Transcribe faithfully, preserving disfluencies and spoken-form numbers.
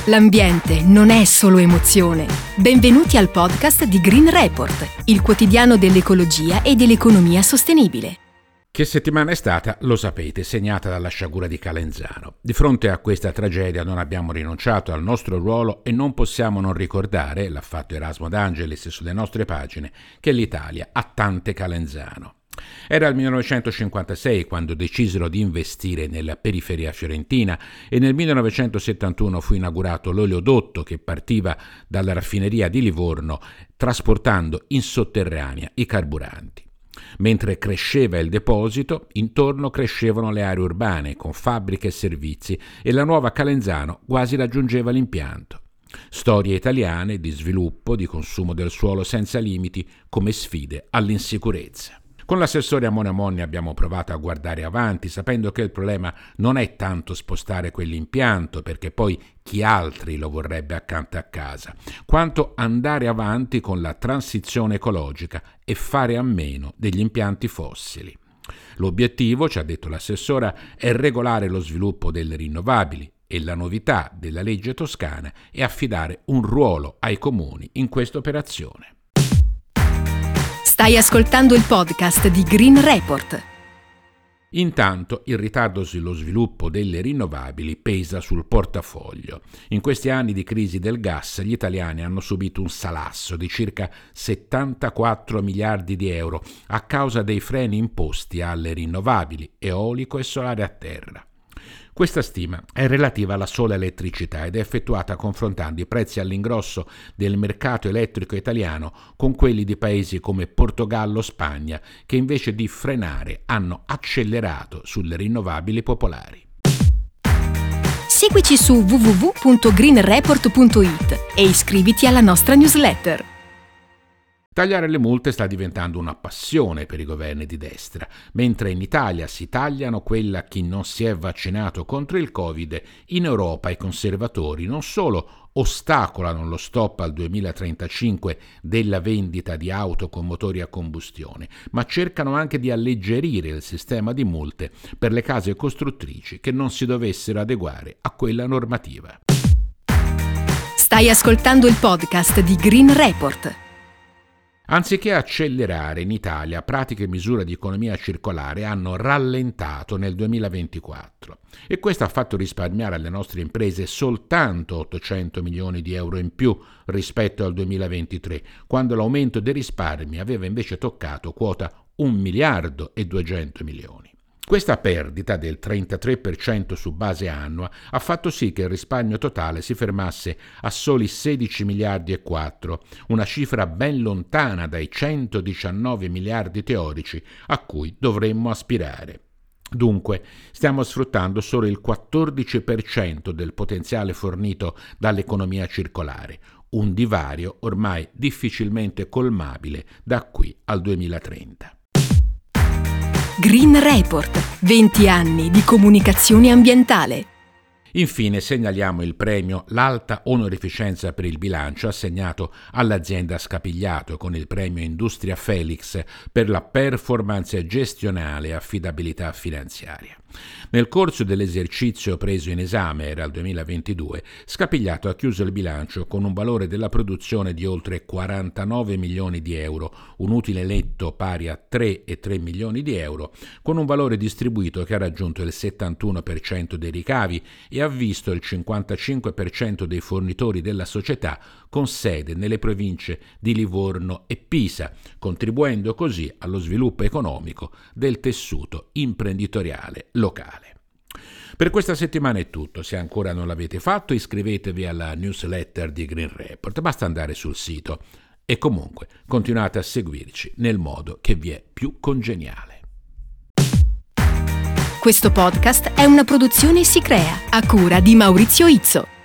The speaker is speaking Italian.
L'ambiente non è solo emozione. Benvenuti al podcast di Green Report, il quotidiano dell'ecologia e dell'economia sostenibile. Che settimana è stata, lo sapete, segnata dalla sciagura di Calenzano. Di fronte a questa tragedia non abbiamo rinunciato al nostro ruolo e non possiamo non ricordare, l'ha fatto Erasmo D'Angelis sulle nostre pagine, che l'Italia ha tante Calenzano. Era il millenovecentocinquantasei quando decisero di investire nella periferia fiorentina e nel millenovecentosettantuno fu inaugurato l'oleodotto che partiva dalla raffineria di Livorno trasportando in sotterranea i carburanti. Mentre cresceva il deposito, intorno crescevano le aree urbane con fabbriche e servizi e la nuova Calenzano quasi raggiungeva l'impianto. Storie italiane di sviluppo, di consumo del suolo senza limiti come sfide all'insicurezza. Con l'assessore Amone Monni abbiamo provato a guardare avanti, sapendo che il problema non è tanto spostare quell'impianto, perché poi chi altri lo vorrebbe accanto a casa, quanto andare avanti con la transizione ecologica e fare a meno degli impianti fossili. L'obiettivo, ci ha detto l'assessora, è regolare lo sviluppo delle rinnovabili e la novità della legge toscana è affidare un ruolo ai comuni in questa operazione. Stai ascoltando il podcast di Green Report. Intanto il ritardo sullo sviluppo delle rinnovabili pesa sul portafoglio. In questi anni di crisi del gas gli italiani hanno subito un salasso di circa settantaquattro miliardi di euro a causa dei freni imposti alle rinnovabili, eolico e solare a terra. Questa stima è relativa alla sola elettricità ed è effettuata confrontando i prezzi all'ingrosso del mercato elettrico italiano con quelli di paesi come Portogallo o Spagna, che invece di frenare hanno accelerato sulle rinnovabili popolari. Seguici su w w w punto green report punto i t e iscriviti alla nostra newsletter. Tagliare le multe sta diventando una passione per i governi di destra. Mentre in Italia si tagliano quella a chi non si è vaccinato contro il Covid, in Europa i conservatori non solo ostacolano lo stop al duemilatrentacinque della vendita di auto con motori a combustione, ma cercano anche di alleggerire il sistema di multe per le case costruttrici che non si dovessero adeguare a quella normativa. Stai ascoltando il podcast di Green Report. Anziché accelerare in Italia, pratiche e misure di economia circolare hanno rallentato nel duemilaventiquattro e questo ha fatto risparmiare alle nostre imprese soltanto ottocento milioni di euro in più rispetto al duemilaventitré, quando l'aumento dei risparmi aveva invece toccato quota un miliardo e duecento milioni. Questa perdita del trentatré per cento su base annua ha fatto sì che il risparmio totale si fermasse a soli sedici miliardi e quattro, una cifra ben lontana dai centodiciannove miliardi teorici a cui dovremmo aspirare. Dunque, stiamo sfruttando solo il quattordici per cento del potenziale fornito dall'economia circolare, un divario ormai difficilmente colmabile da qui al duemilatrenta. Green Report, venti anni di comunicazione ambientale. Infine segnaliamo il premio L'Alta Onorificenza per il bilancio assegnato all'azienda Scapigliato con il premio Industria Felix per la performance gestionale e affidabilità finanziaria. Nel corso dell'esercizio preso in esame, era il duemilaventidue, Scapigliato ha chiuso il bilancio con un valore della produzione di oltre quarantanove milioni di euro, un utile netto pari a tre virgola tre milioni di euro, con un valore distribuito che ha raggiunto il settantuno per cento dei ricavi e ha visto il cinquantacinque per cento dei fornitori della società con sede nelle province di Livorno e Pisa, contribuendo così allo sviluppo economico del tessuto imprenditoriale locale. Per questa settimana è tutto. Se ancora non l'avete fatto, iscrivetevi alla newsletter di Green Report, basta andare sul sito e comunque continuate a seguirci nel modo che vi è più congeniale. Questo podcast è una produzione Si Crea, a cura di Maurizio Izzo.